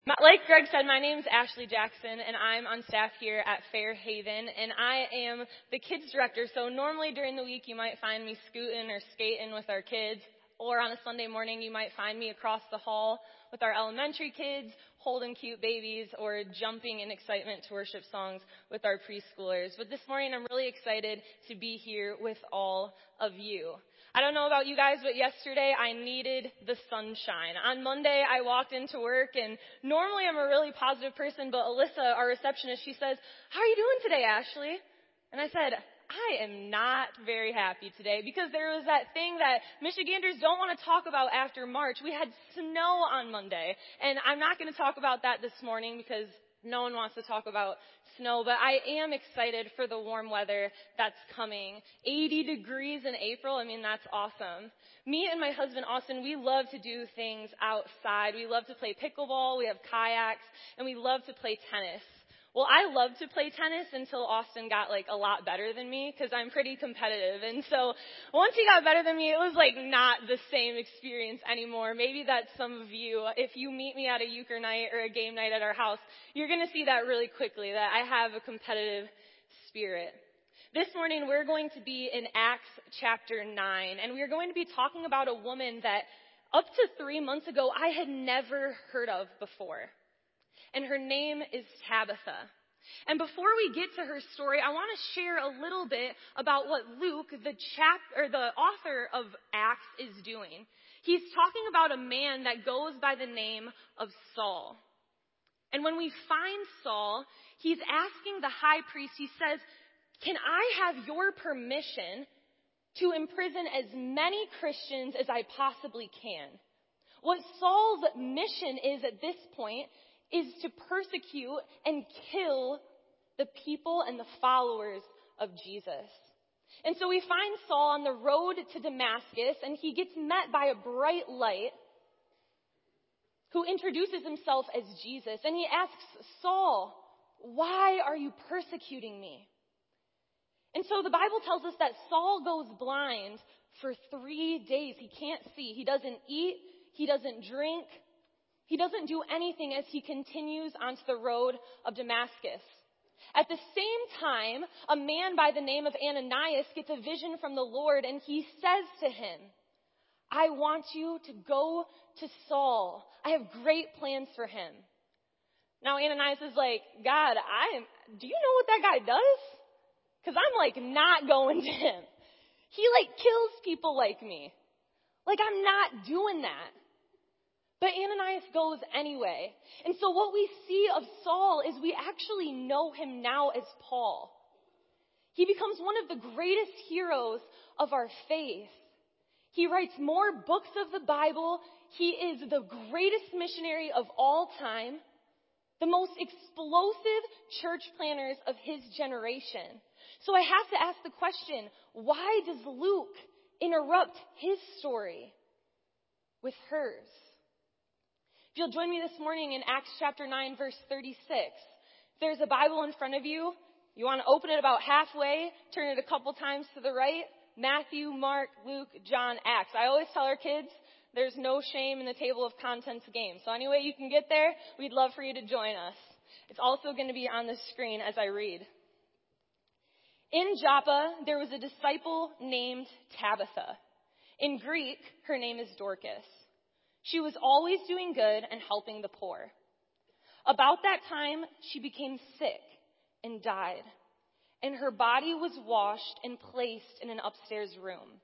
Like Greg said, my name is Ashley Jackson, and I'm on staff here at Fairhaven, and I am the kids director. So normally during the week, you might find me scooting or skating with our kids, or on a Sunday morning, you might find me across the hall with our elementary kids, holding cute babies, or jumping in excitement to worship songs with our preschoolers. But this morning, I'm really excited to be here with all of you. I don't know about you guys, but yesterday I needed the sunshine. On Monday, I walked into work, and normally I'm a really positive person, but Alyssa, our receptionist, she says, "How are you doing today, Ashley?" And I said, "I am not very happy today," because there was that thing that Michiganders don't want to talk about after March. We had snow on Monday, and I'm not going to talk about that this morning because no one wants to talk about snow, but I am excited for the warm weather that's coming. 80 degrees in April, that's awesome. Me and my husband, Austin, we love to do things outside. We love to play pickleball, we have kayaks, and we love to play tennis. Well, I loved to play tennis until Austin got a lot better than me because I'm pretty competitive. And so once he got better than me, it was not the same experience anymore. Maybe that's some of you. If you meet me at a euchre night or a game night at our house, you're going to see that really quickly, that I have a competitive spirit. This morning, we're going to be in Acts chapter 9, and we're going to be talking about a woman that up to 3 months ago, I had never heard of before. And her name is Tabitha. And before we get to her story, I want to share a little bit about what Luke, the author of Acts, is doing. He's talking about a man that goes by the name of Saul. And when we find Saul, he's asking the high priest, he says, "Can I have your permission to imprison as many Christians as I possibly can?" What Saul's mission is at this point is to persecute and kill the people and the followers of Jesus. And so we find Saul on the road to Damascus, and he gets met by a bright light who introduces himself as Jesus. And he asks, "Saul, why are you persecuting me?" And so the Bible tells us that Saul goes blind for 3 days. He can't see. He doesn't eat. He doesn't drink. He doesn't do anything as he continues onto the road of Damascus. At the same time, a man by the name of Ananias gets a vision from the Lord, and he says to him, "I want you to go to Saul. I have great plans for him." Now Ananias is like, "God, do you know what that guy does? Because I'm not going to him. He kills people like me. I'm not doing that." But Ananias goes anyway. And so what we see of Saul is we actually know him now as Paul. He becomes one of the greatest heroes of our faith. He writes more books of the Bible. He is the greatest missionary of all time, the most explosive church planners of his generation. So I have to ask the question, why does Luke interrupt his story with hers? If you'll join me this morning in Acts chapter 9, verse 36. If there's a Bible in front of you, you want to open it about halfway, turn it a couple times to the right. Matthew, Mark, Luke, John, Acts. I always tell our kids, there's no shame in the table of contents game. So any way you can get there, we'd love for you to join us. It's also going to be on the screen as I read. In Joppa, there was a disciple named Tabitha. In Greek, her name is Dorcas. She was always doing good and helping the poor. About that time, she became sick and died, and her body was washed and placed in an upstairs room.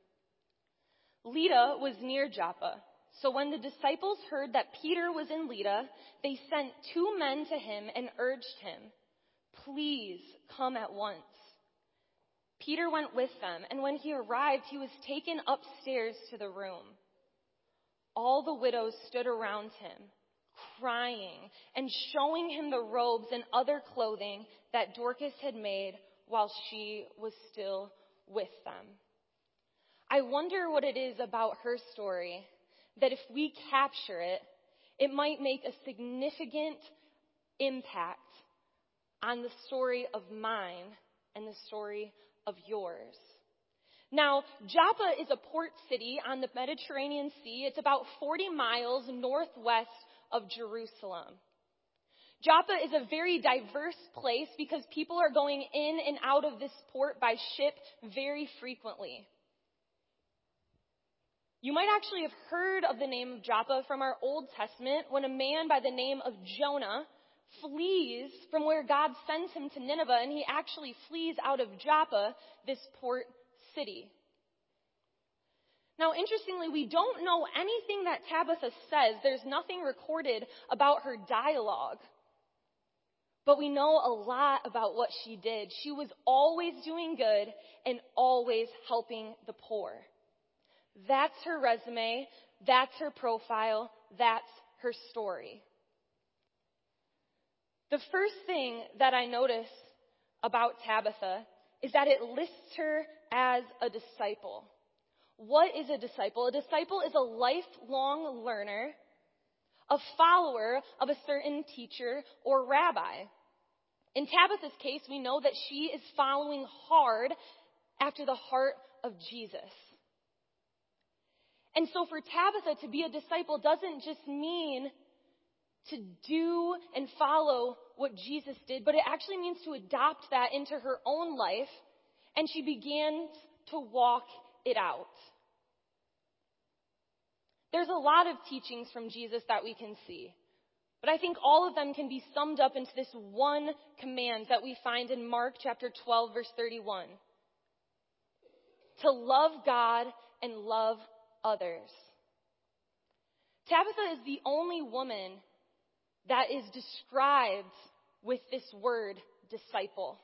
Lydda was near Joppa, so when the disciples heard that Peter was in Lydda, they sent 2 men to him and urged him, "Please come at once." Peter went with them, and when he arrived, he was taken upstairs to the room. All the widows stood around him, crying and showing him the robes and other clothing that Dorcas had made while she was still with them. I wonder what it is about her story that if we capture it, it might make a significant impact on the story of mine and the story of yours. Now, Joppa is a port city on the Mediterranean Sea. It's about 40 miles northwest of Jerusalem. Joppa is a very diverse place because people are going in and out of this port by ship very frequently. You might actually have heard of the name of Joppa from our Old Testament when a man by the name of Jonah flees from where God sends him to Nineveh, and he actually flees out of Joppa, this port city. Now, interestingly, we don't know anything that Tabitha says. There's nothing recorded about her dialogue. But we know a lot about what she did. She was always doing good and always helping the poor. That's her resume. That's her profile. That's her story. The first thing that I notice about Tabitha is that it lists her as a disciple. What is a disciple? A disciple is a lifelong learner, a follower of a certain teacher or rabbi. In Tabitha's case, we know that she is following hard after the heart of Jesus. And so for Tabitha to be a disciple doesn't just mean to do and follow what Jesus did, but it actually means to adopt that into her own life, and she begins to walk it out. There's a lot of teachings from Jesus that we can see, but I think all of them can be summed up into this one command that we find in Mark chapter 12, verse 31. To love God and love others. Tabitha is the only woman that is described with this word, disciple.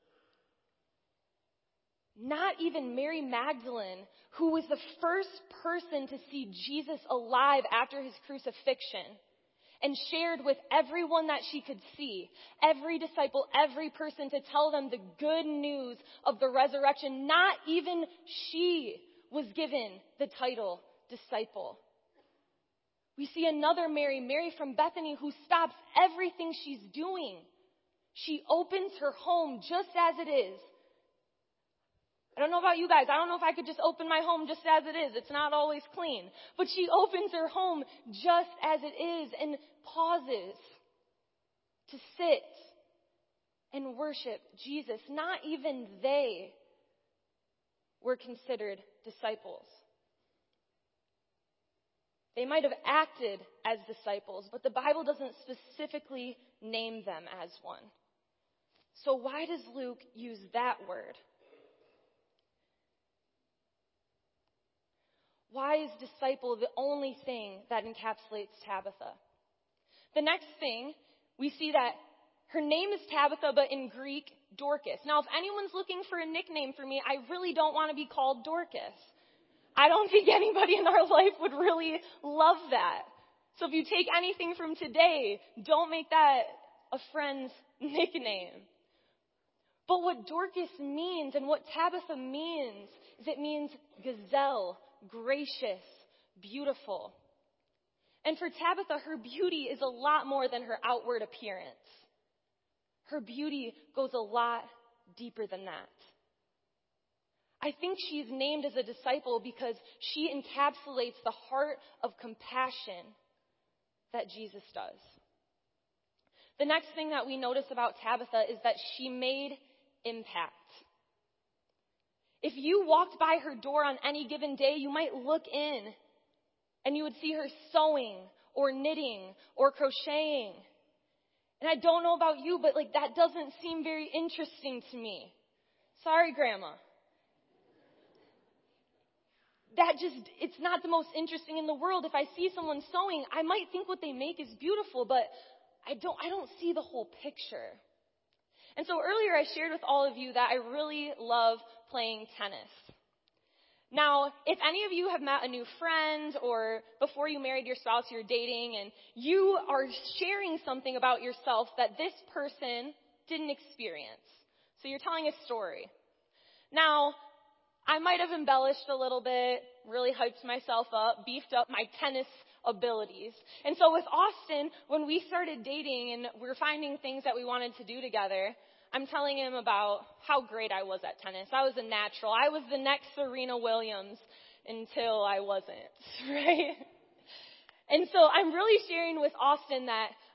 Not even Mary Magdalene, who was the first person to see Jesus alive after his crucifixion and shared with everyone that she could see, every disciple, every person, to tell them the good news of the resurrection. Not even she was given the title disciple. We see another Mary, Mary from Bethany, who stops everything she's doing. She opens her home just as it is. I don't know about you guys. I don't know if I could just open my home just as it is. It's not always clean. But she opens her home just as it is and pauses to sit and worship Jesus. Not even they were considered disciples. They might have acted as disciples, but the Bible doesn't specifically name them as one. So why does Luke use that word? Why is disciple the only thing that encapsulates Tabitha? The next thing, we see that her name is Tabitha, but in Greek, Dorcas. Now, if anyone's looking for a nickname for me, I really don't want to be called Dorcas. I don't think anybody in our life would really love that. So if you take anything from today, don't make that a friend's nickname. But what Dorcas means and what Tabitha means is it means gazelle, gracious, beautiful. And for Tabitha, her beauty is a lot more than her outward appearance. Her beauty goes a lot deeper than that. I think she's named as a disciple because she encapsulates the heart of compassion that Jesus does. The next thing that we notice about Tabitha is that she made impact. If you walked by her door on any given day, you might look in and you would see her sewing or knitting or crocheting. And I don't know about you, but that doesn't seem very interesting to me. Sorry, Grandma. It's not the most interesting in the world. If I see someone sewing, I might think what they make is beautiful, but I don't see the whole picture. And so earlier I shared with all of you that I really love playing tennis. Now, if any of you have met a new friend or before you married your spouse, you're dating, and you are sharing something about yourself that this person didn't experience. So you're telling a story. Now, I might have embellished a little bit, really hyped myself up, beefed up my tennis abilities. And so with Austin, when we started dating and we were finding things that we wanted to do together, I'm telling him about how great I was at tennis. I was a natural. I was the next Serena Williams until I wasn't, right? And so I'm really sharing with Austin that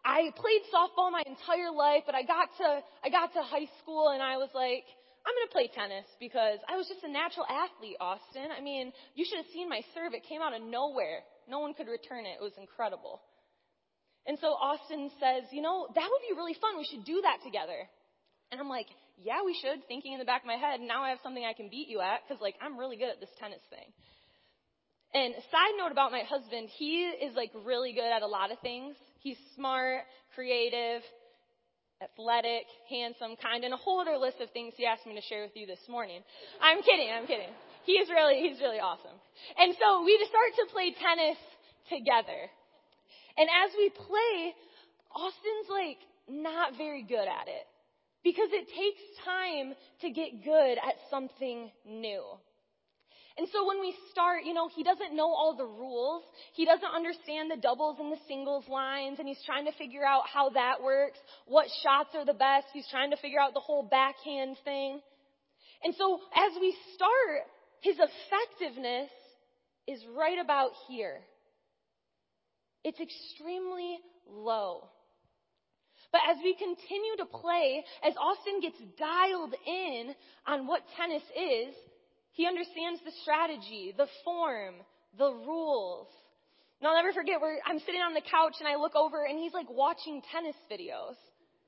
I played softball my entire life, but I got to high school and I was like, I'm going to play tennis because I was just a natural athlete, Austin. I mean, you should have seen my serve. It came out of nowhere. No one could return it. It was incredible. And so Austin says, that would be really fun. We should do that together. And I'm like, yeah, we should, thinking in the back of my head, now I have something I can beat you at because, I'm really good at this tennis thing. And side note about my husband, he is, really good at a lot of things. He's smart, creative, athletic, handsome, kind, and a whole other list of things he asked me to share with you this morning. I'm kidding. He's really awesome. And so we just start to play tennis together. And as we play, Austin's, not very good at it. Because it takes time to get good at something new. And so when we start, he doesn't know all the rules. He doesn't understand the doubles and the singles lines, and he's trying to figure out how that works, what shots are the best. He's trying to figure out the whole backhand thing. And so as we start, his effectiveness is right about here. It's extremely low. But as we continue to play, as Austin gets dialed in on what tennis is, he understands the strategy, the form, the rules. And I'll never forget where I'm sitting on the couch and I look over and he's watching tennis videos.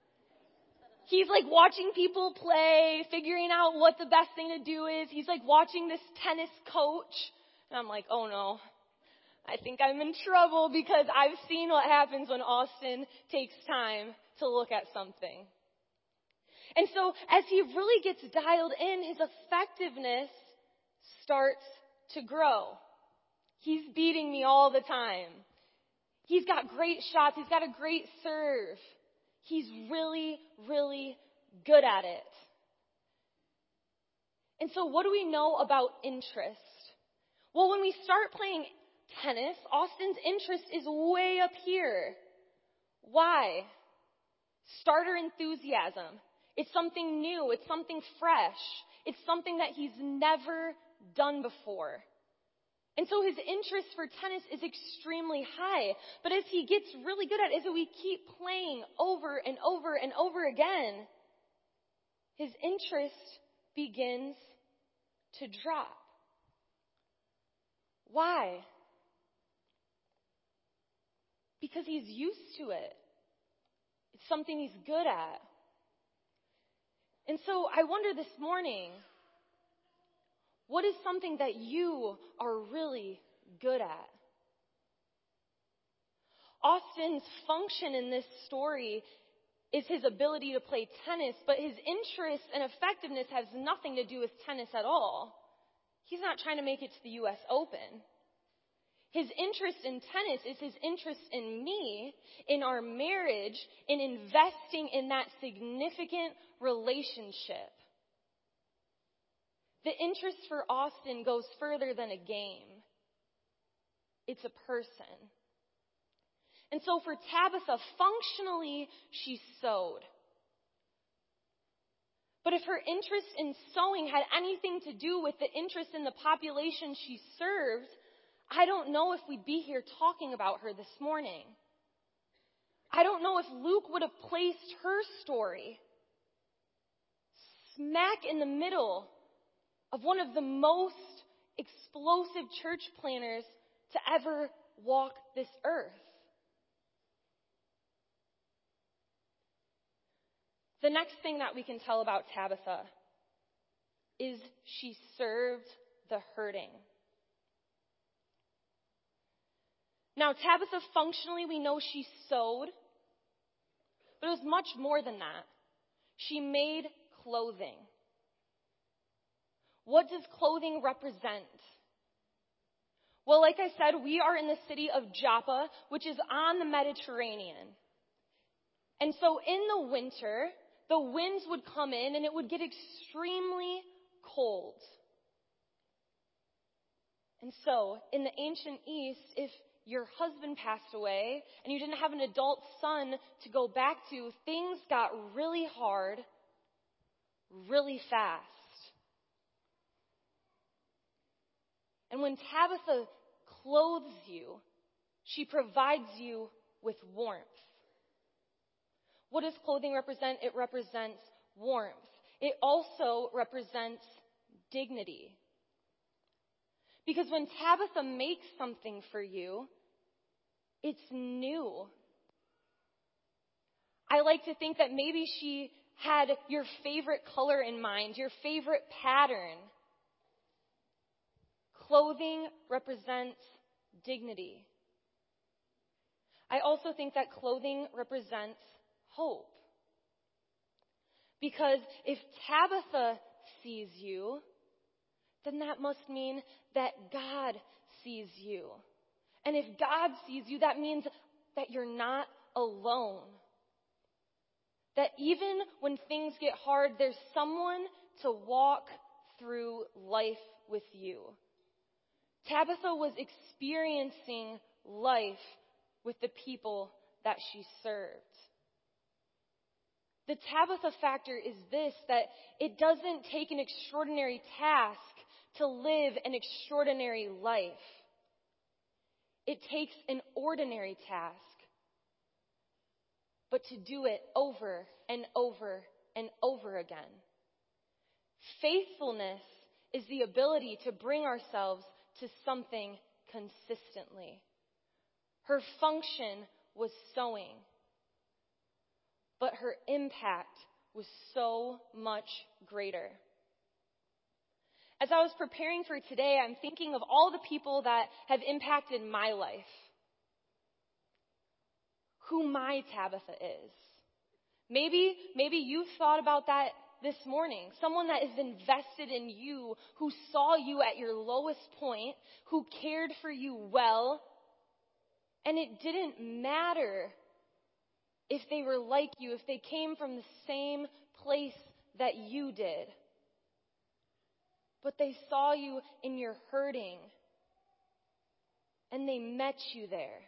He's watching people play, figuring out what the best thing to do is. He's watching this tennis coach. And I'm like, oh no. I think I'm in trouble because I've seen what happens when Austin takes time to look at something. And so as he really gets dialed in, his effectiveness starts to grow. He's beating me all the time. He's got great shots. He's got a great serve. He's really, really good at it. And so what do we know about interest? Well, when we start playing tennis, Austin's interest is way up here. Why? Starter enthusiasm. It's something new. It's something fresh. It's something that he's never done before. And so his interest for tennis is extremely high. But as he gets really good at it, as we keep playing over and over and over again, his interest begins to drop. Why? Because he's used to it. It's something he's good at. And so I wonder this morning, what is something that you are really good at? Austin's function in this story is his ability to play tennis, but his interest and effectiveness has nothing to do with tennis at all. He's not trying to make it to the U.S. Open. His interest in tennis is his interest in me, in our marriage, in investing in that significant relationship. The interest for Austin goes further than a game. It's a person. And so for Tabitha, functionally, she sewed. But if her interest in sewing had anything to do with the interest in the population she served, I don't know if we'd be here talking about her this morning. I don't know if Luke would have placed her story smack in the middle of one of the most explosive church planners to ever walk this earth. The next thing that we can tell about Tabitha is she served the hurting. Now, Tabitha, functionally, we know she sewed, but it was much more than that. She made clothing. What does clothing represent? Well, like I said, we are in the city of Joppa, which is on the Mediterranean. And so in the winter, the winds would come in and it would get extremely cold. And so, in the ancient East, if your husband passed away and you didn't have an adult son to go back to, things got really hard, really fast. And when Tabitha clothes you, she provides you with warmth. What does clothing represent? It represents warmth. It also represents dignity. Because when Tabitha makes something for you, it's new. I like to think that maybe she had your favorite color in mind, your favorite pattern. Clothing represents dignity. I also think that clothing represents hope. Because if Tabitha sees you, then that must mean that God sees you. And if God sees you, that means that you're not alone. That even when things get hard, there's someone to walk through life with you. Tabitha was experiencing life with the people that she served. The Tabitha factor is this, that it doesn't take an extraordinary task to live an extraordinary life. It takes an ordinary task, but to do it over and over and over again. Faithfulness is the ability to bring ourselves to something consistently. Her function was sewing, but her impact was so much greater. As I was preparing for today, I'm thinking of all the people that have impacted my life. Who my Tabitha is. Maybe you thought about that this morning. Someone that is invested in you, who saw you at your lowest point, who cared for you well, and it didn't matter if they were like you, if they came from the same place that you did. But they saw you in your hurting, and they met you there.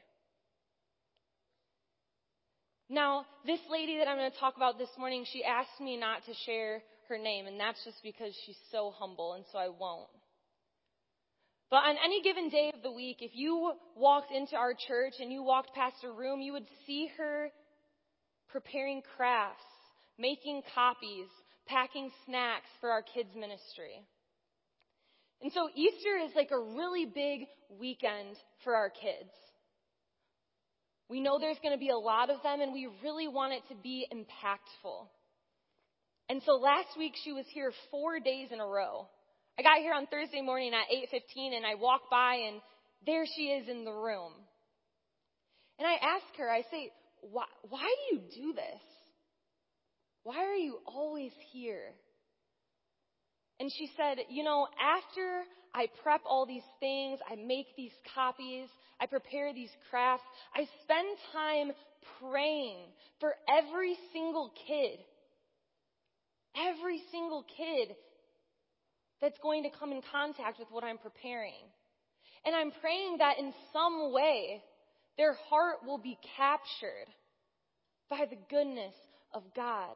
Now, this lady that I'm going to talk about this morning, she asked me not to share her name, and that's just because she's so humble, and so I won't. But on any given day of the week, if you walked into our church and you walked past a room, you would see her preparing crafts, making copies, packing snacks for our kids' ministry. And so Easter is like a really big weekend for our kids. We know there's going to be a lot of them, and we really want it to be impactful. And so last week she was here 4 days in a row. I got here on Thursday morning at 8:15, and I walked by, and there she is in the room. And I asked her, I say, why do you do this? Why are you always here? And she said, after I prep all these things, I make these copies, I prepare these crafts, I spend time praying for every single kid that's going to come in contact with what I'm preparing. And I'm praying that in some way, their heart will be captured by the goodness of God.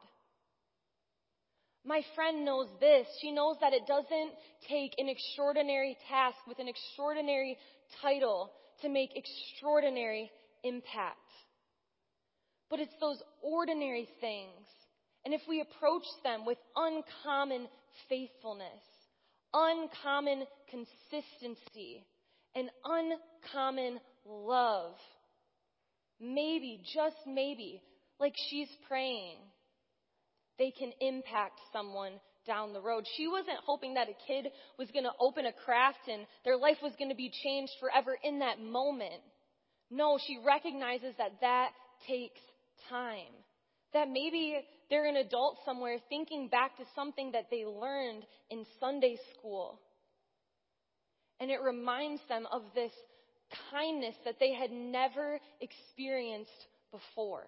My friend knows this. She knows that it doesn't take an extraordinary task with an extraordinary title to make extraordinary impact. But it's those ordinary things. And if we approach them with uncommon faithfulness, uncommon consistency, and uncommon love, maybe, just maybe, like she's praying, they can impact someone down the road. She wasn't hoping that a kid was going to open a craft and their life was going to be changed forever in that moment. No, she recognizes that takes time. That maybe they're an adult somewhere thinking back to something that they learned in Sunday school. And it reminds them of this kindness that they had never experienced before.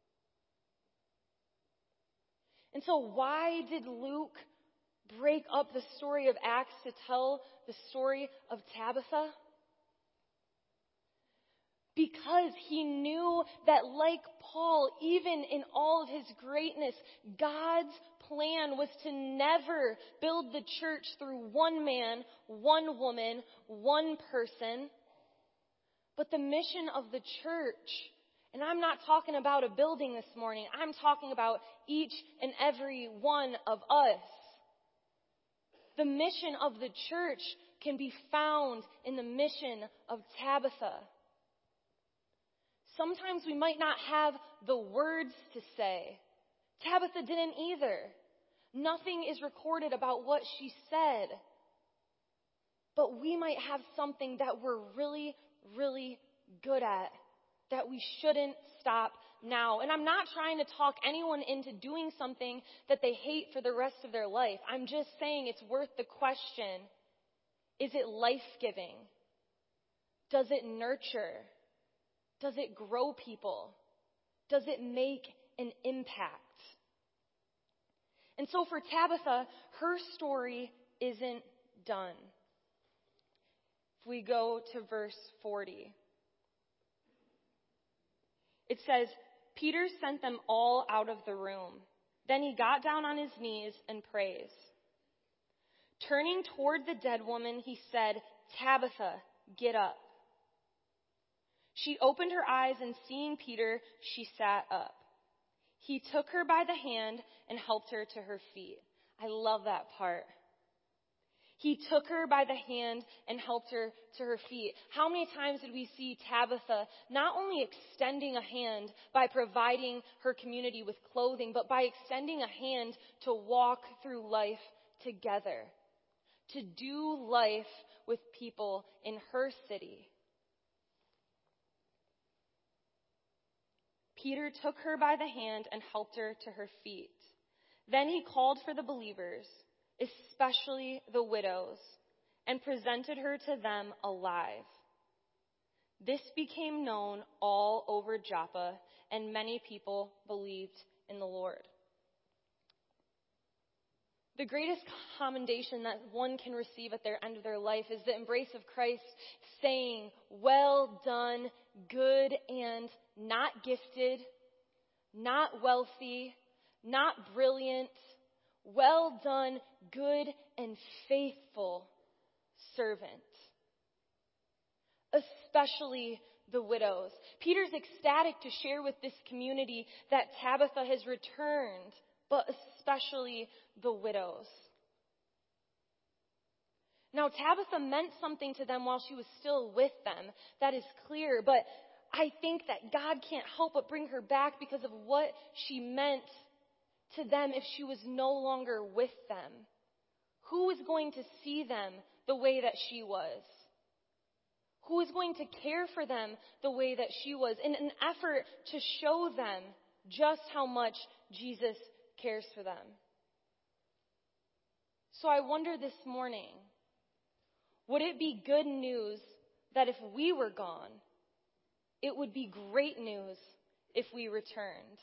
And so why did Luke break up the story of Acts to tell the story of Tabitha? Because he knew that, like Paul, even in all of his greatness, God's plan was to never build the church through one man, one woman, one person. But the mission of the church And I'm not talking about a building this morning. I'm talking about each and every one of us. The mission of the church can be found in the mission of Tabitha. Sometimes we might not have the words to say. Tabitha didn't either. Nothing is recorded about what she said. But we might have something that we're really, really good at that we shouldn't stop now. And I'm not trying to talk anyone into doing something that they hate for the rest of their life. I'm just saying it's worth the question. Is it life-giving? Does it nurture? Does it grow people? Does it make an impact? And so for Tabitha, her story isn't done. If we go to verse 40, it says, Peter sent them all out of the room. Then he got down on his knees and prayed. Turning toward the dead woman, he said, Tabitha, get up. She opened her eyes, and seeing Peter, she sat up. He took her by the hand and helped her to her feet. I love that part. He took her by the hand and helped her to her feet. How many times did we see Tabitha not only extending a hand by providing her community with clothing, but by extending a hand to walk through life together, to do life with people in her city? Peter took her by the hand and helped her to her feet. Then he called for the believers, especially the widows, and presented her to them alive. This became known all over Joppa, and many people believed in the Lord. The greatest commendation that one can receive at their end of their life is the embrace of Christ saying, well done, good and not gifted, not wealthy, not brilliant. Well done, good and faithful servant. Especially the widows. Peter's ecstatic to share with this community that Tabitha has returned, but especially the widows. Now, Tabitha meant something to them while she was still with them. That is clear, but I think that God can't help but bring her back because of what she meant to them if she was no longer with them. Who is going to see them the way that she was? Who is going to care for them the way that she was in an effort to show them just how much Jesus cares for them? So I wonder this morning, would it be good news that if we were gone, it would be great news if we returned?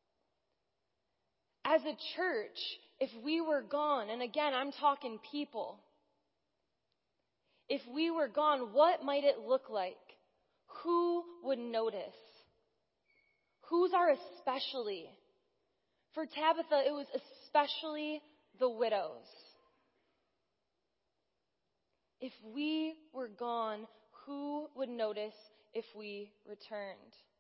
As a church, if we were gone, and again, I'm talking people, if we were gone, what might it look like? Who would notice? Who's our especially? For Tabitha, it was especially the widows. If we were gone, who would notice if we returned?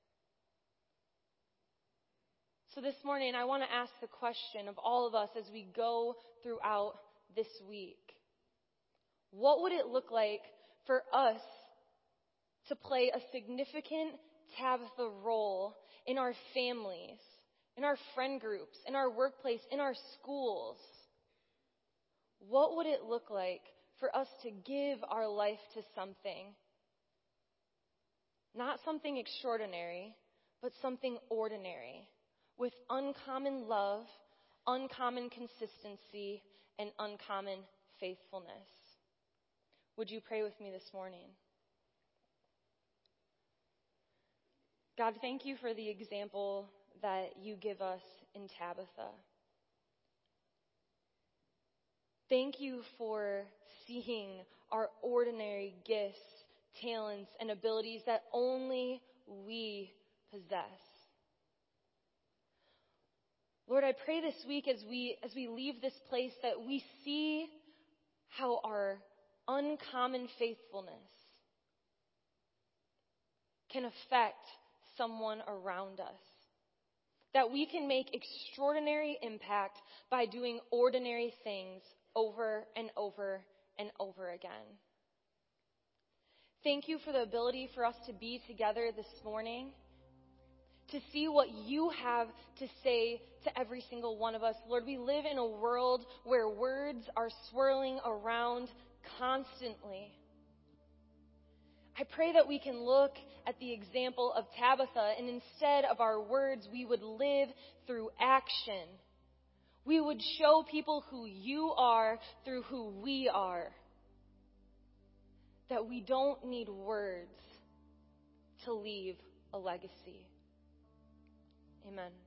So this morning, I want to ask the question of all of us as we go throughout this week. What would it look like for us to play a significant Tabitha role in our families, in our friend groups, in our workplace, in our schools? What would it look like for us to give our life to something? Not something extraordinary, but something ordinary, with uncommon love, uncommon consistency, and uncommon faithfulness. Would you pray with me this morning? God, thank you for the example that you give us in Tabitha. Thank you for seeing our ordinary gifts, talents, and abilities that only we possess. Lord, I pray this week as we leave this place that we see how our uncommon faithfulness can affect someone around us. That we can make extraordinary impact by doing ordinary things over and over and over again. Thank you for the ability for us to be together this morning, to see what you have to say to every single one of us. Lord, we live in a world where words are swirling around constantly. I pray that we can look at the example of Tabitha, and instead of our words, we would live through action. We would show people who you are through who we are. That we don't need words to leave a legacy. Amen.